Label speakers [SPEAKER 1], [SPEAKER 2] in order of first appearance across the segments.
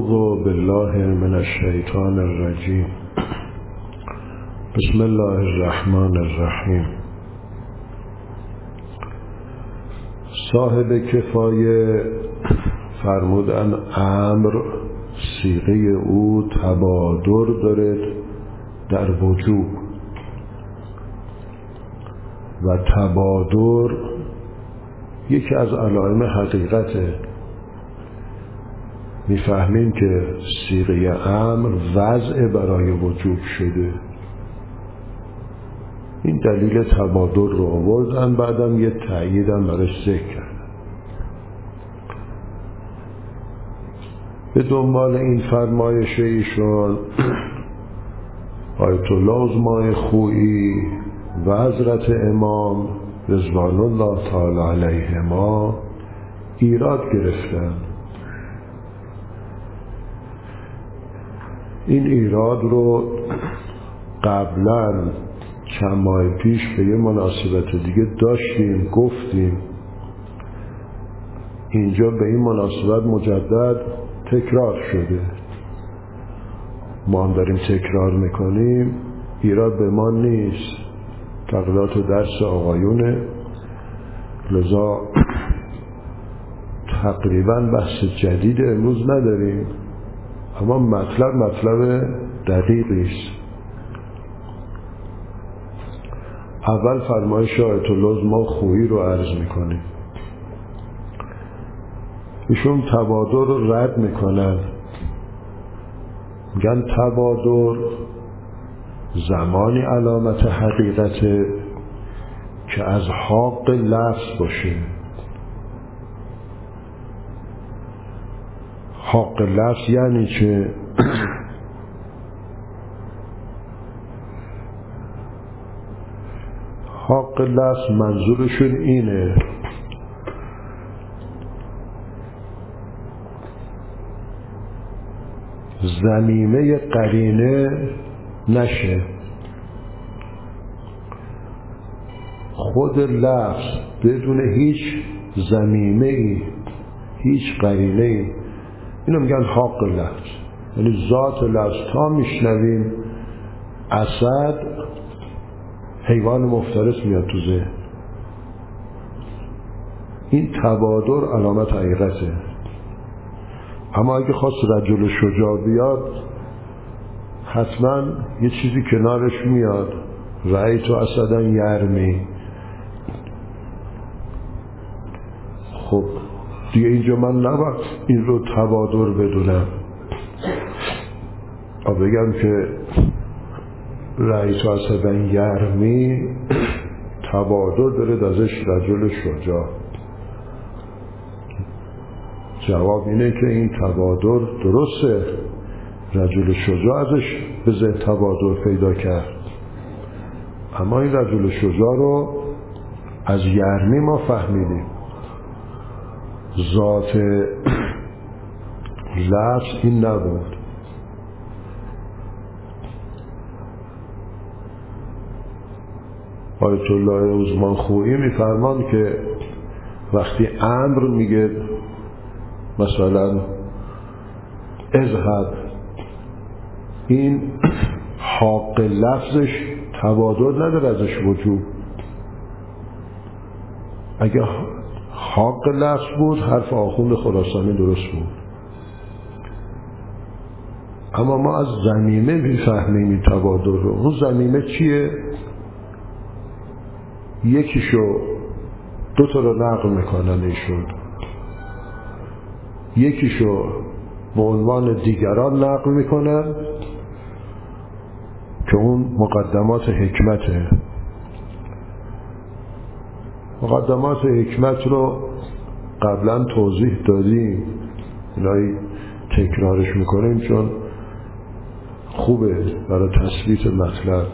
[SPEAKER 1] اعوذ بالله من الشیطان الرجیم. بسم الله الرحمن الرحیم. صاحب کفایه فرمودن امر صیغه او تبادر دارد در وجوب و تبادر یکی از علائم حقیقته. میفهمیم که صیغه امر وضع برای وجوب شده. این دلیل تبادر رو آوردن، بعدم یه تأییدم برای ذکر کردن. به دنبال این فرمایش ایشون آیت الله عظمای خویی و حضرت امام رضوان الله تعالی علیهما ایراد گرفتن. این ایراد رو قبلا چند ماه پیش به یه مناسبت دیگه داشتیم، گفتیم. اینجا به این مناسبت مجدد تکرار شده. ما هم داریم تکرار میکنیم، ایراد به ما نیست، تقریبات و درس آقایونه، لذا تقریبا بحث جدید امروز نداریم، اما مطلب دقیقی است. اول فرمایش آیت الله ما خویی رو عرض میکنیم. ایشون تبادر رو رد میکنن، میگن تبادر زمانی علامت حقیقته که از حق لفظ باشه. حق لفظ یعنی چه؟ حق لفظ منظورشون اینه ضمیمه قرینه نشه. خود لفظ بدون هیچ ضمیمه‌ای، هیچ قرینه‌ای، اینو میگن حق لفظ. یعنی ذات لفظ تا میشنویم اسد، حیوان مفترس میاد تو ذهن. این تبادر علامت حقیقته. اما اگه خواست رجل شجاع بیاد، حتما یه چیزی کنارش میاد. رأیت اسدا یرمی. خب دیگه اینجا من نباید این رو تبادر بدونم، بگم که رأیت اسدا یرمی تبادر داره ازش رجل شجاع. جواب اینه که این تبادر درسته، رجل شجاع ازش به ذهن تبادر پیدا کرد، اما این رجل شجاع رو از یرمی ما فهمیدیم. ذات لفظ این نبود. آیت الله عظمان خویی میفرمان که وقتی امر میگه مثلا اذهب، این حق لفظش تبادر نداره ازش وجوب. اگه حق لفظ بود حرف آخوند خراسانی درست بود، اما ما از ضمیمه میفهمیم این تبادر رو. اون ضمیمه چیه؟ یکیشو دو تا رو نقل میکنن ایشون، یکیشو به عنوان دیگران نقل میکنن که اون مقدمات حکمته. مقدمات حکمت رو قبلا توضیح دادیم، اینایی تکرارش میکنیم چون خوبه برای تثبیت مطلب.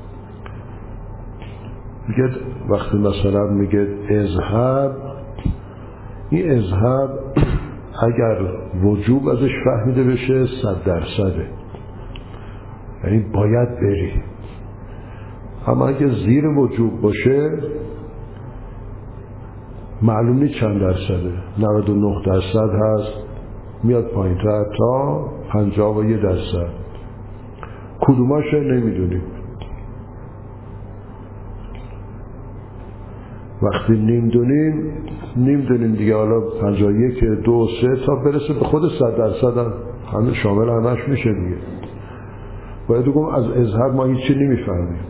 [SPEAKER 1] میگه وقتی مثلا میگه اذهب، این اذهب اگر وجوب ازش فهمیده بشه 100%، یعنی باید بری. اما اگه زیر وجوب باشه معلوم نیست چند درصده، 99% هست، میاد پایین‌تر تا 51%. کدوماش نمیدونیم. وقتی نمیدونیم دیگه، حالا 51 2 3 تا برسه به خود 100% همه شامل همش میشه دیگه. باید بگم از اذهب ما هیچی نمیفهمیم.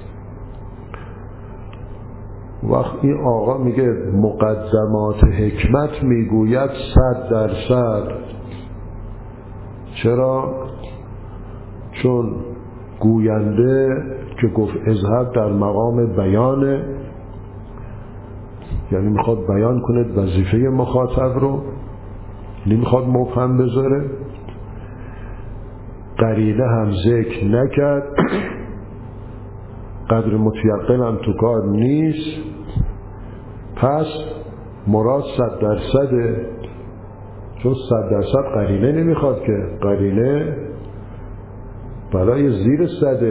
[SPEAKER 1] وقت این آقا میگه مقدمات حکمت میگوید 100%. چرا؟ چون گوینده که گفت اذهب در مقام بیانه، یعنی میخواد بیان کنه وظیفه مخاطب رو، نمیخواد مبهم بذاره. قرینه هم ذکر نکرد، قدر متیقن هم تو کار نیست. پس مراد 100%، چون 100% قرینه نمیخواد که، قرینه برای زیر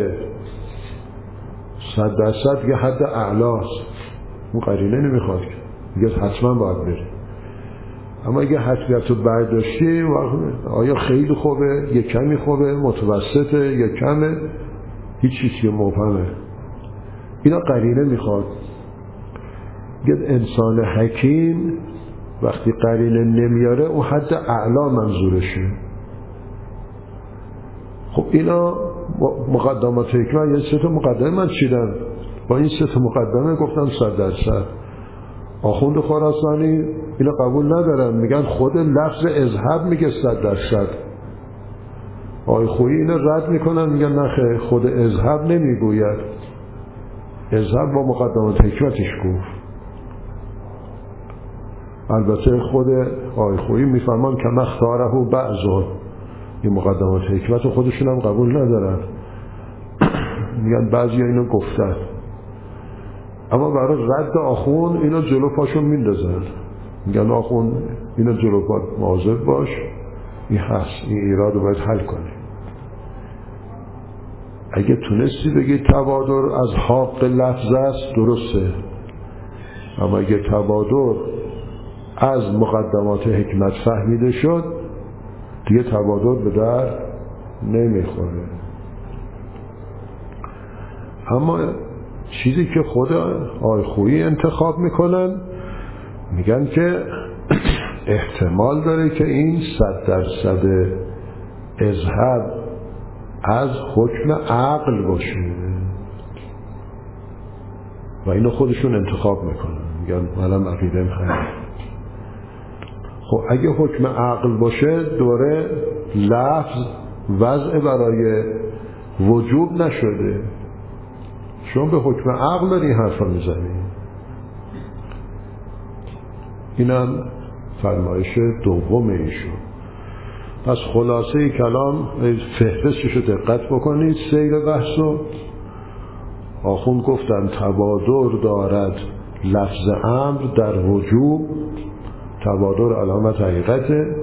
[SPEAKER 1] 100% یه حد اعلاست، اون قرینه نمیخواد که، میگه حتما باید بره. اما اگه حتمیت رو برداشتی، آیا خیلی خوبه، یه کمی خوبه، متوسطه، یه کمه، هیچ چیزی مبهمه، اینا قرینه میخواد. میگه انسان حکیم وقتی قرینه نمیاره اون حد اعلا منظورشه. خب اینا مقدمات حکمت، یعنی 3 تا مقدمه من چیدم، با این 3 تا مقدمه گفتم 100%. آخوند خراسانی اینا قبول ندارن، میگن خود لفظ اذهب میگه 100%. آقای خویی اینا رد میکنن، میگن نه خود اذهب نمیگوید، اذهب با مقدمات حکمتش گفت. البته خود آقای خویی میفهمان که مختاره بعضون، این مقدمات حکمت خودشون هم قبول ندارن، میگن بعضی ها اینو گفتن، اما برای رد آخون اینا جلو پاشون میندازن، میگن آخون اینا جلو پا مواظب باش، این هست، این ایراد رو باید حل کنی. اگه تونستی بگی تبادر از حق لفظ است درسته، اما اگه تبادر از مقدمات حکمت فهمیده شد دیگه تبادر به در نمیخوره. اما چیزی که خود آقای خویی انتخاب میکنن، میگن که احتمال داره که این 100% اذهب از حکم عقل باشه و اینو خودشون انتخاب میکنن، میگن منم عقیده‌ام همینه. خب اگه حکم عقل باشه دوره لفظ وضع برای وجوب نشده، شما به حکم عقل داری این حرفا میزنی. اینم فرمایش دوم ایشون. پس خلاصه کلام فهرستشو دقت بکنید، سیر بحثو. آخوند گفتن تبادر دارد لفظ امر در وجوب، تبادر علامت حقیقته.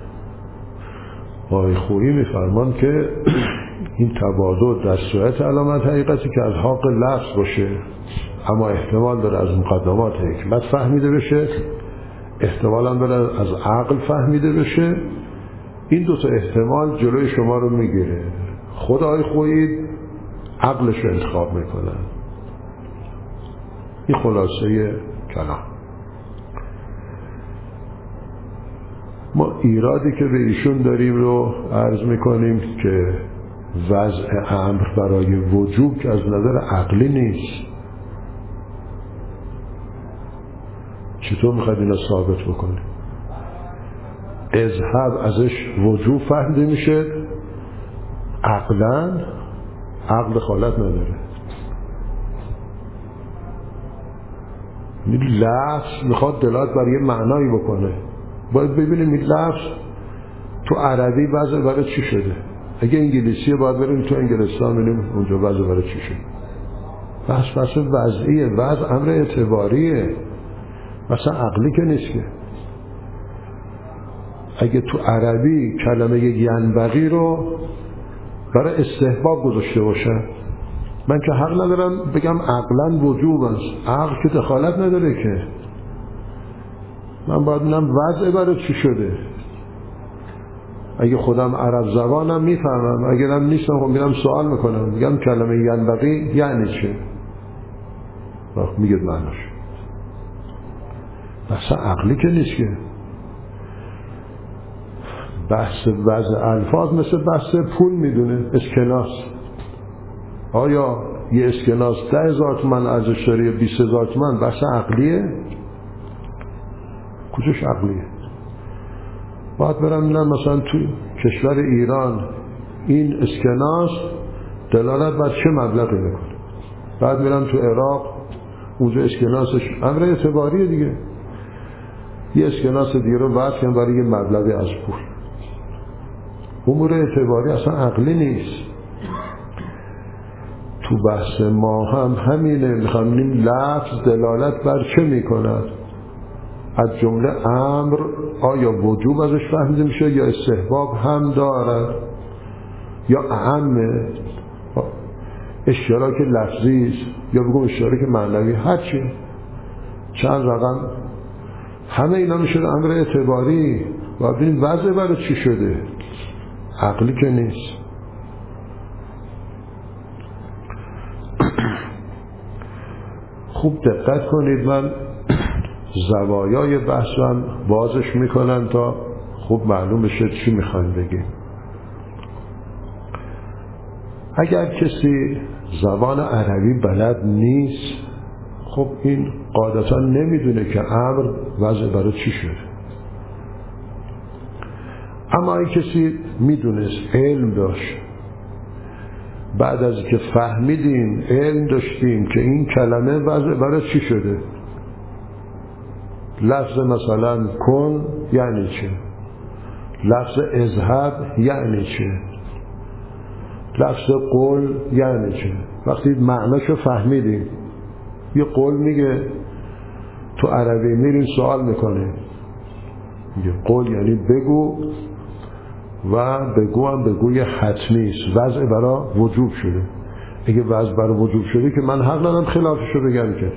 [SPEAKER 1] آقای خویی میفرمان که این تبادر در صورت علامت حقیقتی که از حق لفظ باشه، اما احتمال داره از مقدمات حکمت فهمیده بشه، احتمال هم داره از عقل فهمیده بشه. این 2 تا احتمال جلوی شما رو میگیره. خود آقای خویی عقلش رو انتخاب میکنن. این خلاصه کلام. ما ایرادی که به ایشون داریم رو عرض میکنیم که وضع امر برای وجوب که از نظر عقلی نیست. چطور میخواید اینا ثابت بکنیم؟ اذهب ازش وجوب فهمیده میشه، عقلا عقل دخالت نداره. این لفظ میخواد دلالت بر یه معنایی بکنه، باید ببینیم این لفظ تو عربی وضع برای چی شده. اگه انگلیسیه باید بریم تو انگلستان ببینیم اونجا وضع برای چی شده. بحث وضعیه، وضع امر اعتباریه، مثلا عقلی که نیست که. اگه تو عربی کلمه ینبغی رو برای استحباب گذاشته باشن، من که حق ندارم بگم عقلا وجوب است، عقل که دخالت نداره که. من باید ببینم وضع برای چی شده. اگه خودم عرب زبانم میفهمم، اگرم نیستم خب میرم سوال میکنم، میگم کلمه ینبغی یعنی چه؟ میگید معناش. بحث عقلی که نیست که. بحث وضع الفاظ مثل بحث پول میدونه. اسکناس، آیا یه اسکناس 10,000 تومان ارزش داره یا 20,000 تومان؟ بحث عقلیه؟ کجاش عقلیه؟ باید برم ببینم مثلا تو کشور ایران این اسکناس دلالت بر چه مبلغی میکنه، بعد میرم تو عراق اونجا اسکناسش امر اعتباریه دیگه، یه اسکناس دیگه رو وضع کنم برای یه مبلغی از پول. امور اعتباری اصلا عقلی نیست. تو بحث ما هم همینه، میخوام ببینیم لفظ دلالت بر چه میکند. از جمله امر آیا وجوب ازش فهمیده میشه یا استحباب هم دارد یا اعمه، اشتراک لفظی است یا بگم اشتراک معنوی، هرچی چند رقم، همه اینا میشه امر اعتباری. و ببینید وضع برای چی شده، عقلی که نیست. خوب دقت کنید، من زوایای بحثم بازش میکنم تا خوب معلوم بشه چی میخوایم بگیم. اگر کسی زبان عربی بلد نیست، خب این قاعدتا نمیدونه که امر وضع برای چی شده. اما این کسی میدونست، علم داشت، بعد از که فهمیدیم، علم داشتیم که این کلمه وضع برای چی شده، لفظ مثلا کن یعنی چه، لفظ اذهب یعنی چه، لفظ قول یعنی چه. وقتی معناشو فهمیدیم، یه قول میگه تو عربی، میرین سوال میکنه، میگه قول یعنی بگو، و بگو هم بگوی حتمی است، وضع برای وجوب شده. اگه وضع برای وجوب شده که من حق ندارم خلافشو بگم که.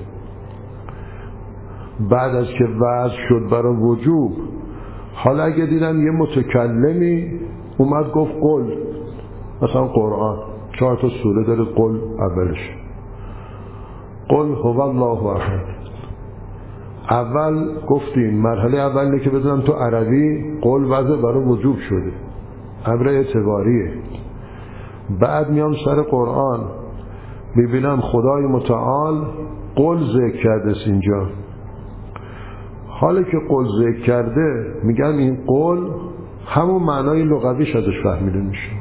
[SPEAKER 1] بعد از که وضع شد برای وجوب، حالا اگه دیدم یه متکلمی اومد گفت قل، مثلا قرآن 4 تا سوره داره قل اولش، قل هو الله احد، اول گفتیم مرحله اول اینه که بدونم تو عربی قل وضع برای وجوب شده، امر اعتباریه. بعد میام سر قرآن، میبینم خدای متعال قل ذکر کرده اینجا. حالا که قل ذکر کرده، میگم این قل همون معنای لغویش ازش فهمیده میشه.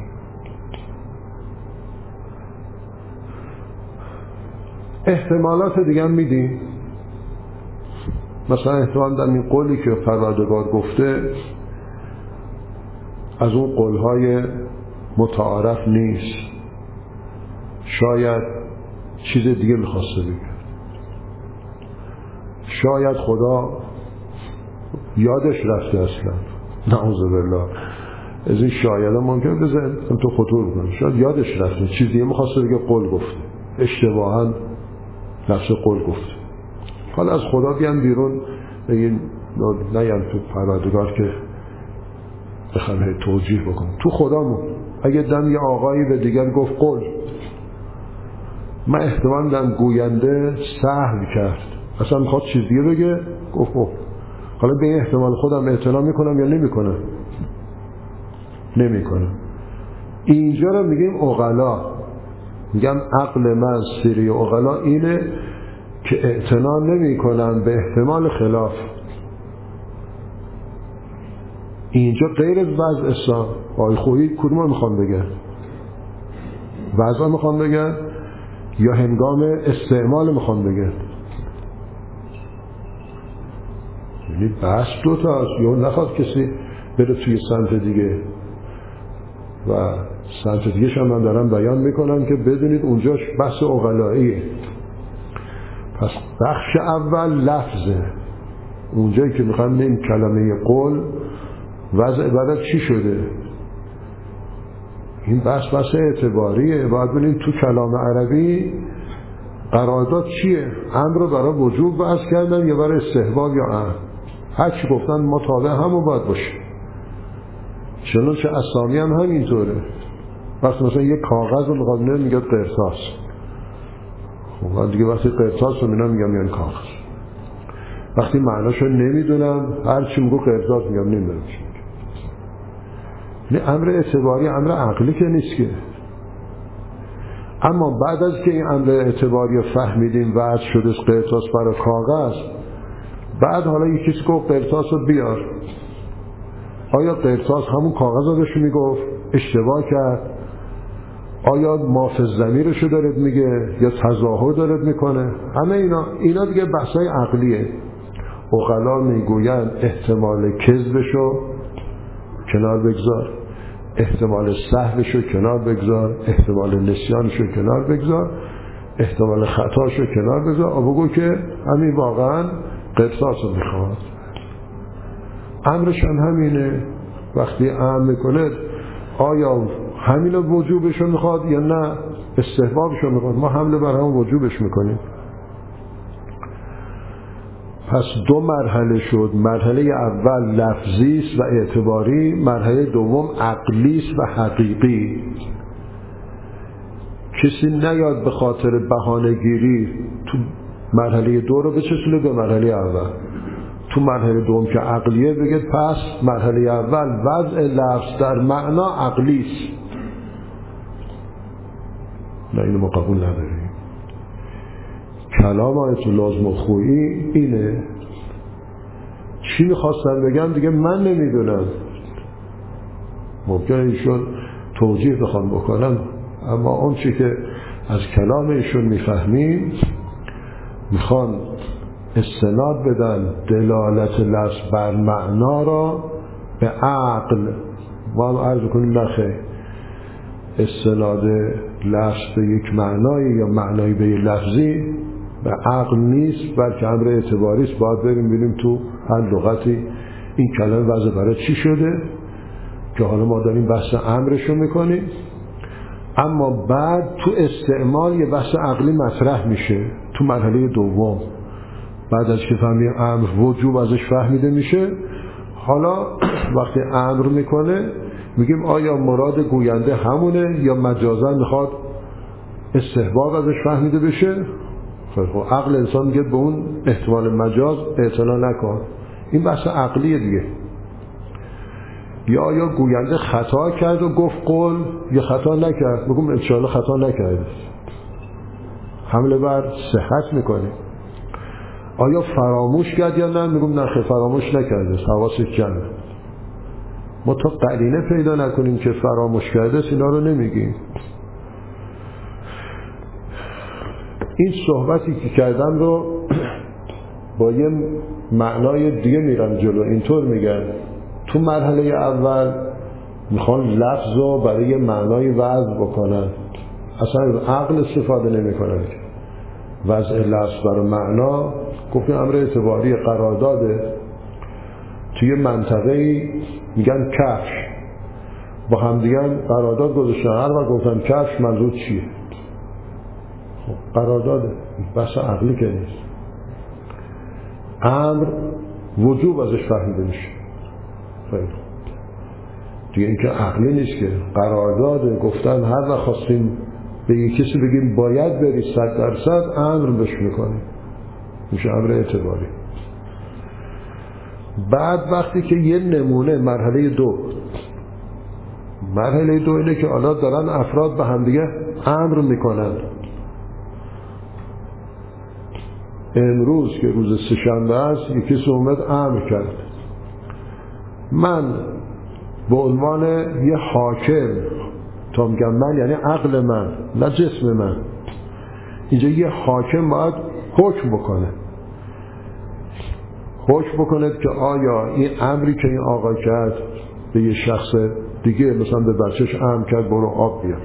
[SPEAKER 1] احتمالات دیگه هم میدیم، مثلا احتمال در این قولی که پروردگار گفته از اون قولهای متعارف نیست، شاید چیز دیگه میخواسته بگه، شاید خدا یادش رفته اصلا، نعوذ بالله از این شاید هم ممکنه بزن تو خطور بکنه، شاید یادش رفته چیز دیگه میخواسته بگه قول گفته، اشتباهاً نفس قول گفته. حالا از خدا بیان بیرون بگین نیم تو پروردگار که بخوام توجیه بکنم تو خدامون. اگه دم یه آقایی به دیگر گفت قول، من احتمال دم گوینده سهو کرد، اصلا میخواد چیز دیگه بگه، گفت حالا به این احتمال خودم اعتنا میکنم یا نمیکنم؟ نمیکنم. اینجا رو میگیم عقلا، میگم عقل من سری عقلا اینه که اعتنا نمیکنم به احتمال خلاف. اینجا غیر از وضع اسلام آی خویی کدوم رو میخوام بگن؟ وضع میخوام بگن یا هنگام استعمال میخوام بگن؟ یعنی بحث دوتا هست، یا نخواد کسی بره توی سمت دیگه و سمت دیگه شما من دارم بیان میکنم که بدونید اونجاش بحث عقلاییه. پس بخش اول لفظه، اونجایی که میخوام این کلمه قول وضع بعد چی شده، این بحث اعتباریه. باید ببینیم تو کلام عربی قرارداد چیه، امر رو برای وجوب بحث کردن یا برای استحباب یا امر، هر چی گفتن ما تابع همون باید باشه. چنانچه اسامی هم همینطوره. وقتی مثلا یک کاغذ رو میخواد میگه قرطاس، خب من دیگه وقتی قرطاس رو میگم یعنی کاغذ. وقتی معناشو نمیدونم هر چی میگو قرطاس میگم نمیدونم چی میگه. یعنی امر اعتباری امر عقلی که نیست که. اما بعد از که این امر اعتباری رو فهمیدیم وضع شده قرطاس برای کاغذ، بعد حالا یکی کسی گفت قرطاس رو بیار، آیا قرطاس همون کاغذ رو بهش میگفت؟ اشتباه کرد؟ آیا مافز ضمیرشو دارد میگه یا تظاهر دارد میکنه؟ همه اینا دیگه بحثای عقلیه. عقلا میگویند احتمال کذبشو کنار بگذار، احتمال سهوشو کنار بگذار، احتمال نسیانشو کنار بگذار، احتمال خطاشو کنار بگذار، بگو که همین واقعا قرطاسو میخواد. امرش هم همینه. وقتی امر میکنه آیا همین وجوبشو میخواد یا نه استحبابشو میخواد، ما حمله بر هم وجوبش میکنیم. پس دو مرحله شد. مرحله اول لفظی است و اعتباری، مرحله دوم عقلی است و حقیقی. کسی نیاد به خاطر بهانه‌گیری تو مرحله دو رو بچسبونه به مرحله اول. تو مرحله دوم که عقلیه بگید پس مرحله اول وضع لفظ در معنا عقلی است. نه اینو ما قبول نداریم. کلام آیت الله مخوئی اینه. چی میخواستن بگم دیگه من نمیدونم، ممکنه ایشون توجیه بخوام بکنم، اما اون چی که از کلام ایشون میفهمیم میخوان استناد بدن دلالت لفظ بر معنا را به عقل. ما هم عرض کنیم نخیر، استناد لفظ به یک معنایی یا معنایی به یک لفظی به عقل نیست، بلکه امر اعتباری است. باید بریم ببینیم تو هر لغتی این کلمه وضع برای چی شده، که حالا ما داریم بحث امرشو میکنیم. اما بعد تو استعمال یه بحث عقلی مطرح میشه تو مرحله دوم. بعد از که فهمیم امر وجوب ازش فهمیده میشه، حالا وقتی امر میکنه میگیم آیا مراد گوینده همونه یا مجازا میخواد استحباب ازش فهمیده بشه. خب عقل انسان میگه به اون احتمال مجاز اعتنا نکن. این بحث عقلیه دیگه. یا آیا گوینده خطا کرد و گفت قول یا خطا نکرد؟ بگم انشاءالله خطا نکرد، حمله بر صحت میکنه. آیا فراموش کرد یا نه؟ میگم نه فراموش نکرده، حواسش جمعه. ما تا قرینه پیدا نکنیم که فراموش کرده اینا رو نمیگیم. این صحبتی که کردم رو با یه معنای دیگه میرم جلو. اینطور میگن تو مرحله اول میخوان لفظ رو برای معنای وضع بکنن، اصلا عقل استفاده نمی کنن. وضع لفظ برای معنا گفتن امر اعتباری قرارداده. توی منطقه‌ای میگن کفش، با هم دیگه قرارداد گذاشتن، هر وقت گفتن کفش منظور چیه؟ خب قرارداده، بحث عقلی که نیست. امر وجوب ازش فهمیده میشه. خیلی دیگه این که عقلی نیست که، قرارداده. گفتن هر وقت خواستیم به یک کسی بگیم باید بری 100% امر بهش میکنیم، میشه امر اعتباری. بعد وقتی که یه نمونه مرحله دو اینه که حالا دارن افراد به هم دیگه امر میکنن. امروز که روز سه‌شنبه است یکی اومد امر کرد، من به عنوان یه حاکم، تا میگم من یعنی عقل من نه جسم من، اینجا یه حاکم باید حکم بکنه که آیا این امری که این آقا کرد به یه شخص دیگه، مثلا به بچهش امر کرد برو آب بیار،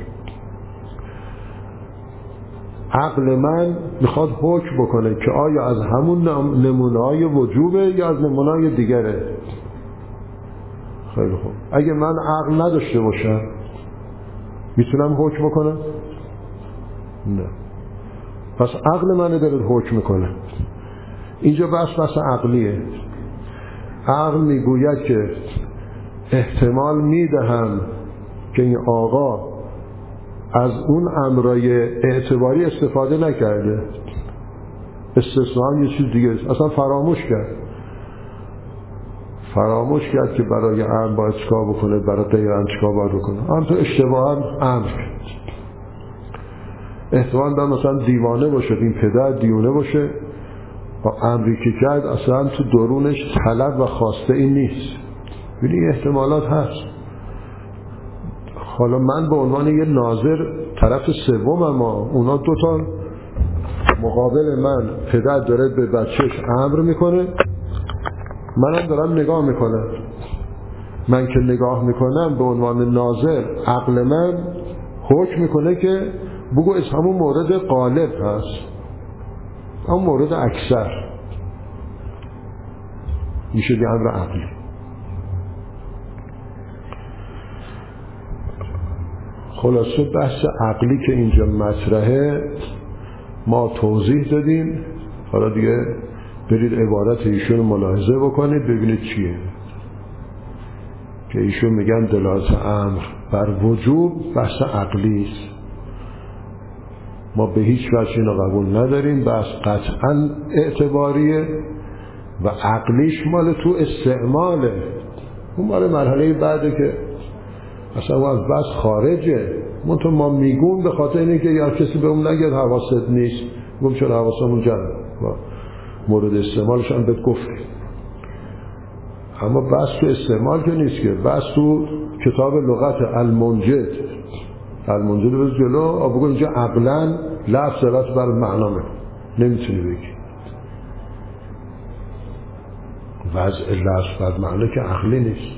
[SPEAKER 1] عقل من میخواد حکم بکنه که آیا از همون نمونه‌های وجوبه یا از نمونه‌های دیگره. خیلی خوب، اگه من عقل نداشته باشم میتونم حکم بکنم؟ نه. پس عقل من داره حکم میکنه. اینجا بحث عقلیه. عقل میگوید که احتمال میدهم که این آقا از اون امرای اعتباری استفاده نکرده، استثناء یه چیز دیگه است، اصلا فراموش کرد که برای امر باید چیکار بکنه، برای غیر امر چیکار باید بکنه، هم تو اشتباها امر کرد. احتمال دارم مثلا دیوانه باشه، این پدر دیوانه باشه، امری که کرد اصلا تو درونش طلب و خواسته این نیست. ببینید احتمالات هست. حالا من به عنوان یه ناظر طرف سوم، اما اونا دوتا مقابل من، پدر داره به بچهش امر میکنه، منم دارم نگاه میکنم. من که نگاه میکنم به عنوان ناظر، عقل من حکم میکنه که بگو از همون مورد غالب هست، همون مورد اکثر میشه یه امر عقلی. خلاصه بحث عقلی که اینجا مطرحه ما توضیح دادیم. حالا دیگه برید عبارت ایشون رو ملاحظه بکنید ببینید چیه که ایشون میگن دلالت امر بر وجوب بحث عقلی است. ما به هیچ وجه اینو قبول نداریم، بحث قطعا اعتباریه و عقلیش مال تو استعماله، اون مال مرحله بعده که اصلا از بحث خارجه. منطقه ما میگون به خاطر اینه که یا کسی به اون نگید حواست نیست، گم چرا حواسمون جمع و مورد استعمالش هم بهت گفتیم. اما بحث تو استعمال که نیست، که بحث تو کتاب لغت المنجد بز جلو بگو اینجا عقلا لفظ دلالت بر معنا نمیتونی بگی. وضع لفظ بر معنا که عقلی نیست.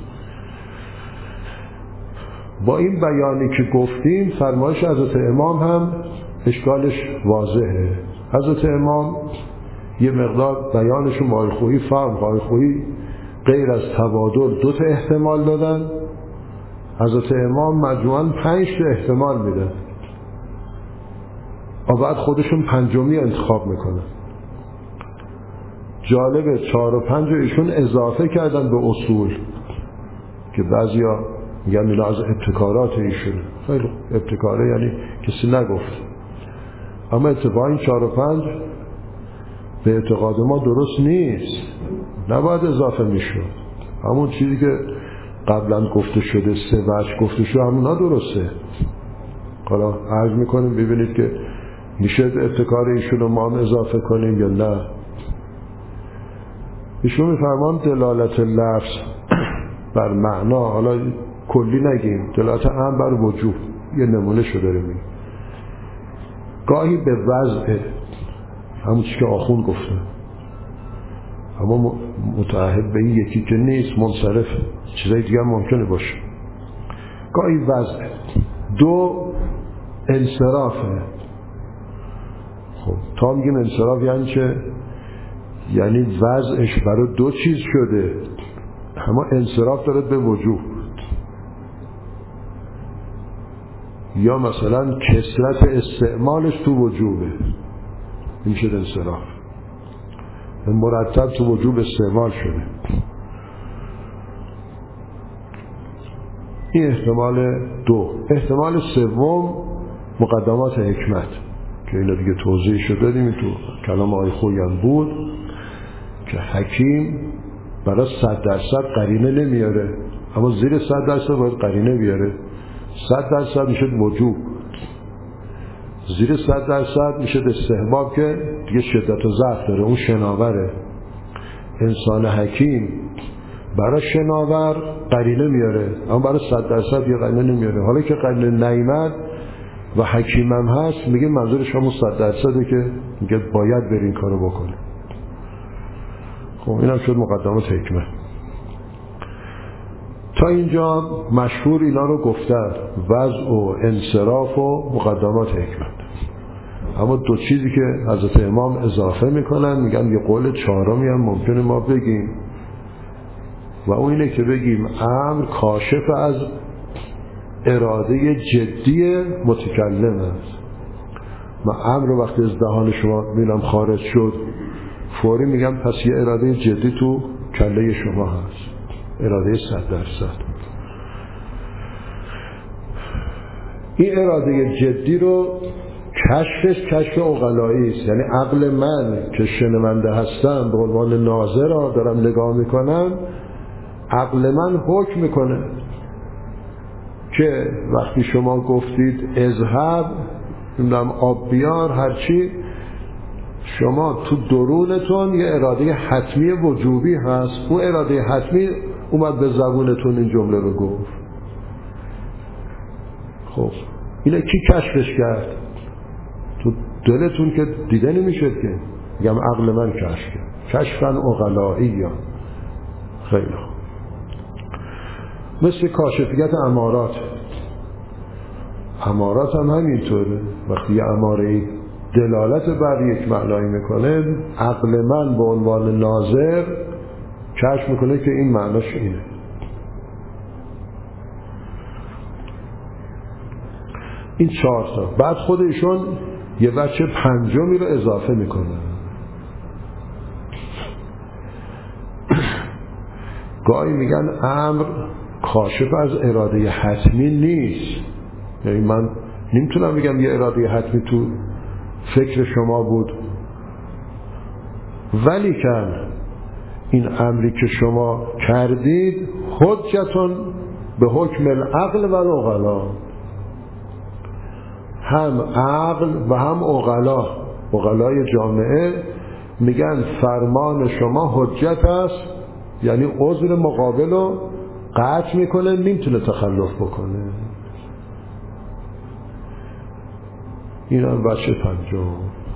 [SPEAKER 1] با این بیانی که گفتیم فرمایش حضرت امام هم اشکالش واضحه. حضرت امام یه مقدار بیانشون با آیخویی فرق، آیخویی غیر از تبادل 2 احتمال دادن، حضرت امام مجموعاً 5 احتمال میدن و بعد خودشون 5می انتخاب میکنن. جالبه 4 و 5 ایشون اضافه کردن به اصول که بعضیا میگن اینا از ابتکارات ایشونه. خیلی ابتکاره یعنی کسی نگفت، اما اتفاقا این 4 و 5 به اعتقاد ما درست نیست، نباید اضافه میشد. همون چیزی که قبلا گفته شده 3 وجه گفته شده همونا درسته. حالا عرض میکنیم ببینید که میشه ابتکار ایشون رو ما هم اضافه کنیم یا نه. ایشون میفرمان دلالت لفظ بر معنا، حالا کلی نگیم، دلالت هم بر وجوب، یه نمونه شو داره میگه. گاهی به وضع همون چی که آخون گفته، اما متعهد به این یکی که نیست، منصرف چیزای دیگه هم ممکنه باشه. گاهی وضع 2 انصرافه. خب تا میگیم انصراف یعنی چه؟ یعنی وضعش برای 2 چیز شده، اما انصراف داره به وجوب. یا مثلا کثرت استعمالش تو وجوبه، این شده انصراف، مرتب تو وجوب استعمال شده. این احتمال 2. احتمال 3 مقدمات حکمت که اینا دیگه توضیح شده دادیم، تو کلام آیخویی هم بود که حکیم برای 100% قرینه نمیاره، اما زیر 100% باید قرینه بیاره. 100% میشه وجوب، زیر 100% میشه استحباب که دیگه شدت و ضعف داره، اون شناوره. انسان حکیم برای شناور قرینه میاره، اما برای 100% یه قرینه نمیاره. حالا که قرینه نیامد و حکیمم هست، میگه منظورش همون 100%ه که میگه باید برین کارو بکنه. خب اینم شد مقدمات حکمت. تا اینجا مشهور اینا رو گفتن، وضع و انصراف و مقدمات حکمت. اما 2 چیزی که حضرت امام اضافه میکنن، میگن یه قول 4می هم ممکنه ما بگیم و اون اینه که بگیم امر کاشف از اراده جدی متکلم است. من امر رو وقتی از دهان شما میبینم خارج شد، فوری میگم پس یه اراده جدی تو کله شما هست، اراده 100%. این اراده جدی رو کشفش کشف عقلایی است. یعنی عقل من که شنونده هستم به عنوان ناظر را دارم نگاه میکنم، عقل من حکم میکنه که وقتی شما گفتید اذهب نمیدونم آب بیار هرچی، شما تو درونتون یه اراده حتمی وجوبی هست، اون اراده حتمی اومد به زبونتون این جمله رو گفت. خب اینه کی کشفش کرد؟ تو دلتون که دیده نمیشه که، میگم عقل من کشف کرد. کشفن عقلایی یا خیلی خوب. مثل کاشفیت امارات. امارات هم همینطوره. وقتی یه اماره دلالت بر یک معنایی میکنه، عقل من به عنوان ناظر کشف میکنه که این معناش اینه. این 4 تا. بعد خود ایشون یه بچه پنجمی رو اضافه میکنه. گاهی میگن امر کاشف از اراده حتمی نیست. یعنی من نمیتونم بگم یه اراده حتمی تو فکر شما بود، ولی که این امری که شما کردید حجتون به حکم العقل و العقلا. هم عقل و هم عقلا، عقلای جامعه میگن فرمان شما حجت است، یعنی عذر مقابل رو قطع میکنه، نمیتونه تخلف بکنه. این هم بچه پنجم.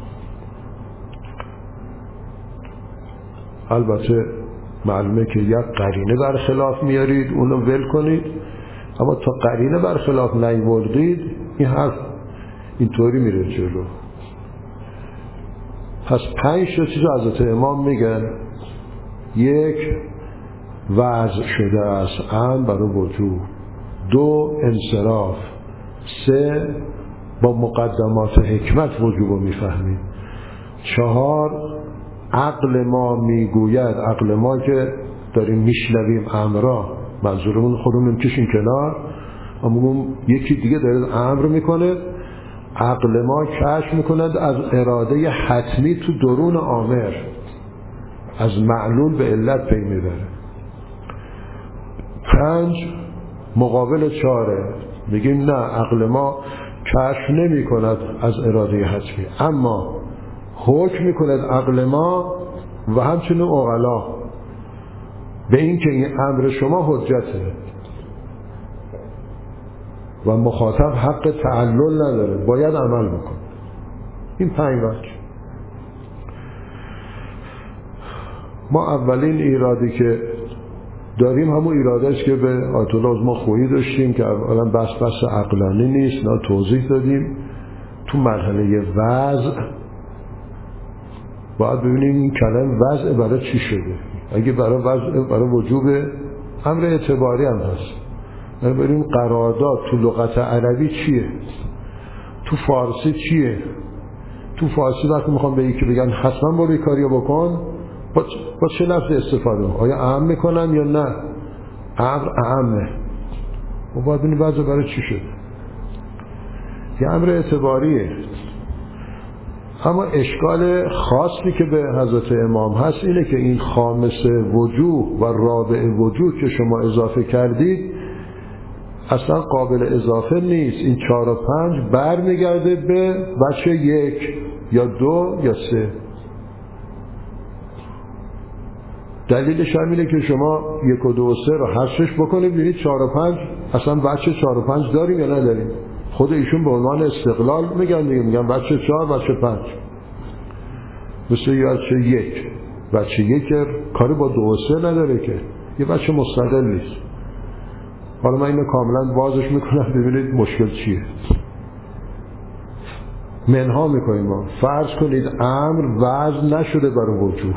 [SPEAKER 1] البته معلومه که یک قرینه برخلاف میارید اونو ول کنید، اما تا قرینه برخلاف نیوردید این حرف اینطوری میره جلو. پس 5 چیز حضرت امام میگن. 1 وضع شده است امر برای وجوب. 2 انصراف. 3 با مقدمات حکمت وجوب رو میفهمیم. 4 عقل ما میگوید، عقل ما که داریم میشنویم امرا، منظورمون خودمون کشیم کنار، اما یکی دیگه داره امر میکنه، عقل ما کشف میکند از اراده حتمی تو درون آمر، از معلول به علت پی میبره. 5 مقابل 4 میگیم نه، عقل ما کشف نمی کند از اراده حتمی، اما حکم میکند عقل ما و همچنین عقلا به این که این امر شما حجته و مخاطب حق تعلل نداره، باید عمل بکن. این 5 وجه. ما اولین ایرادی که داریم همون ایراده است که به آیت الله عظمی خویی داشتیم که اولا بحث عقلانی نیست، نه توضیح دادیم. تو مرحله وضع باید ببینیم این کلمه وضع برای چی شده. اگه برای وضع برای وجوب امر اعتباری هم هست، ببینیم قرارداد تو لغت عربی چیه، تو فارسی چیه. تو فارسی وقتی میخوام به یکی بگن حتما برو این کاریو بکن، با چه لفظ استفاده؟ آیا اعم میکنن یا نه؟ امر اعمه. و باید ببینیم وضع برای چی شده. یه امر اعتباریه. اما اشکال خاصی که به حضرت امام هست اینه که این خامس وجوه و رابع وجوه که شما اضافه کردید اصلا قابل اضافه نیست. این 4 و 5 بر میگرده به بچه 1 یا 2 یا 3. دلیلش هم اینه که شما 1 و 2 و 3 رو حذفش بکنید ببینید 4 و 5 اصلا بچه 4 و 5 داریم یا نداریم. خود ایشون به عنوان استقلال میگن دیگه، میگن بچه 4 بچه 5. مثل یه بچه 1 بچه 1 کاری با 2 و 3 نداره که، یه بچه مستقل نیست. حالا من اینو کاملا بازش میکنم ببینید مشکل چیه. منها میکنیم ما. فرض کنید امر وضع نشده برای وجوب،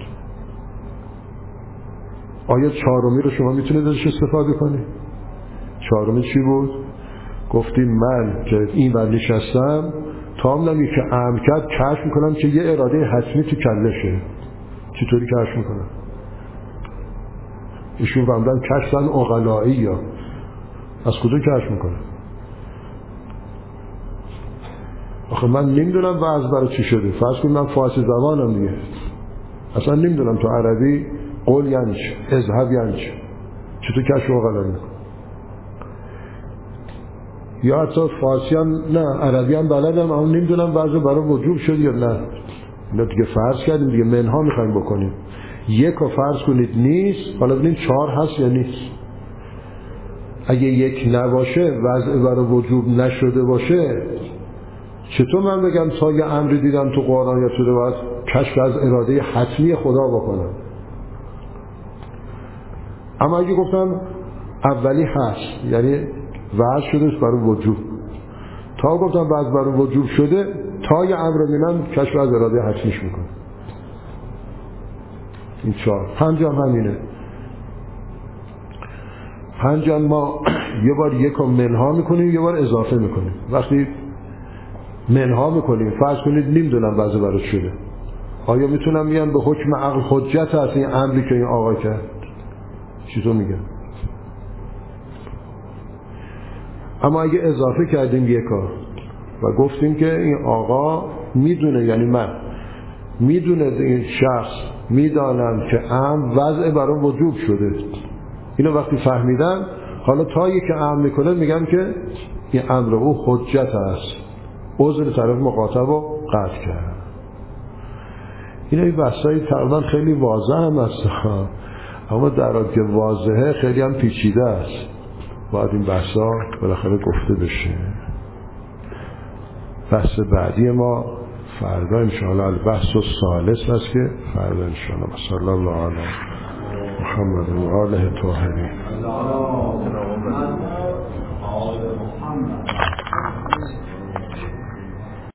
[SPEAKER 1] آیا 4می رو شما میتونید ازش استفاده کنید؟ 4می چی بود؟ گفتیم من که این بر نشستم تا هم نمی که امر کرد کشف میکنم که یه اراده حتمی تو کلشه. چطوری کشف میکنم؟ ایشون فهمدن کشفن عقلایی، یا از کجا کشف میکنه؟ آخه من نمیدونم وضع برای چی شده. فرض کن من فارسی زبانم دیگه، اصلا نمیدونم تو عربی قول یعنی چی، اذهب یعنی چی، چطور کشف و قلم میکن. یا حتی فارسی هم نه، عربی هم بلدم اما نمیدونم وضع برای وجوب شد یا نه. اینا دیگه فرض کردیم دیگه، منها میخوایم بکنیم. یک رو فرض کنید نیست، حالا ببینیم 4 هست یا نیست. اگه یک نباشه، وضع برای وجوب نشده باشه، چطور من بگم تا یه امری دیدم تو قرآن یا تو روایت کشف از اراده حتمی خدا بکنم؟ اما اگه گفتم اولی هست، یعنی وضع شده برای وجوب، تا گفتم وضع برای وجوب شده، تا یه امر میبینم کشف از اراده حتمیش میکنم. این 4. 5 هم همینه. 5 ما یه بار یک رو منها میکنیم، یه بار اضافه میکنیم. وقتی منها میکنیم، فرض کنید نمیدونم وضع برای شده، آیا میتونم میگم به حکم عقل حجت هست این امری که این آقا کرد؟ چطور میگم؟ اما اگه اضافه کردیم یکا و گفتیم که این آقا میدونه، یعنی من میدونه، این شخص میدانم که امر وضع برای وجوب شده، اینو وقتی فهمیدم، حالا تا یکی امر میکنه میگم که این امر او حجت است، عذر طرف مخاطب رو قطع کرد. این بحثایی تقریبا خیلی واضح هم است، اما در حالی که واضحه خیلی هم پیچیده است. باید این بحثا بالاخره گفته بشه. بحث بعدی ما فردا انشاءالله البحث الثالث است که فردا انشاءالله. صلی الله علی محمد و آله الطاهرین.